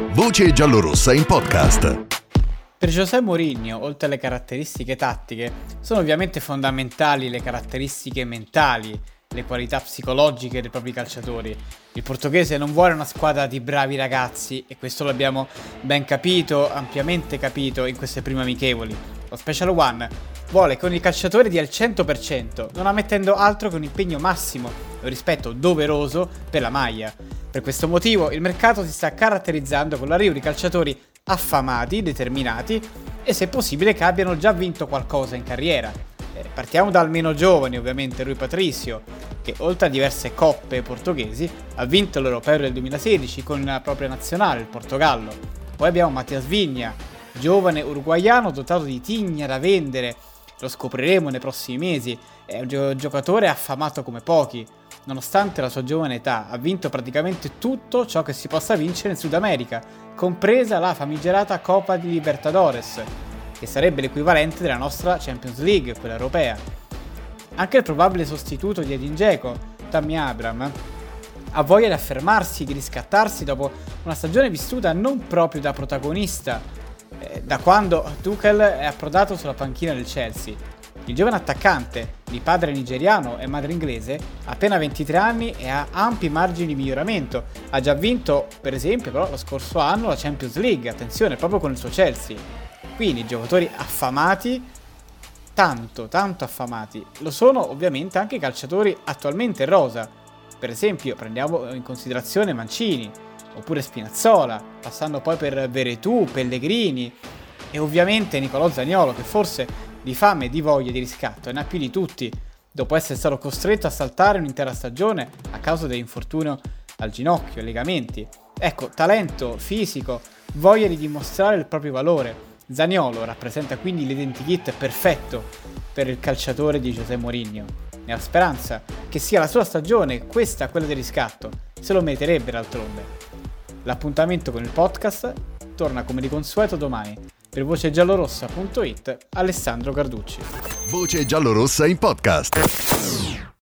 Voce giallorossa in podcast. Per José Mourinho, oltre alle caratteristiche tattiche, sono ovviamente fondamentali le caratteristiche mentali, le qualità psicologiche dei propri calciatori. Il portoghese non vuole una squadra di bravi ragazzi e questo l'abbiamo ben capito, ampiamente capito in queste prime amichevoli. Lo Special One vuole con i calciatori di al 100%, non ammettendo altro che un impegno massimo e un rispetto doveroso per la maglia. Per questo motivo il mercato si sta caratterizzando con l'arrivo di calciatori affamati, determinati e se possibile che abbiano già vinto qualcosa in carriera. Partiamo dal meno giovane, ovviamente, Rui Patricio, che oltre a diverse coppe portoghesi ha vinto l'Europeo del 2016 con la propria nazionale, il Portogallo. Poi abbiamo Matías Viña, giovane uruguaiano dotato di tigna da vendere, lo scopriremo nei prossimi mesi, è un giocatore affamato come pochi. Nonostante la sua giovane età, ha vinto praticamente tutto ciò che si possa vincere in Sud America, compresa la famigerata Copa di Libertadores, che sarebbe l'equivalente della nostra Champions League, quella europea. Anche il probabile sostituto di Edin Dzeko, Tammy Abraham, ha voglia di affermarsi, di riscattarsi dopo una stagione vissuta non proprio da protagonista, da quando Tuchel è approdato sulla panchina del Chelsea. Il giovane attaccante, di padre nigeriano e madre inglese, ha appena 23 anni e ha ampi margini di miglioramento. Ha già vinto, per esempio, però lo scorso anno la Champions League, attenzione, proprio con il suo Chelsea. Quindi giocatori affamati, tanto affamati. Lo sono ovviamente anche i calciatori attualmente in rosa. Per esempio, prendiamo in considerazione Mancini, oppure Spinazzola, passando poi per Veretout, Pellegrini e ovviamente Nicolò Zaniolo, che forse di fame e di voglia di riscatto e ne ha più di tutti, dopo essere stato costretto a saltare un'intera stagione a causa dell'infortunio al ginocchio e legamenti. Ecco, talento, fisico, voglia di dimostrare il proprio valore. Zaniolo rappresenta quindi l'identikit perfetto per il calciatore di José Mourinho, nella speranza che sia la sua stagione, questa quella del riscatto, se lo meriterebbe d'altronde. L'appuntamento con il podcast torna come di consueto domani. Per vocegiallorossa.it, Alessandro Carducci. Voce giallorossa in podcast.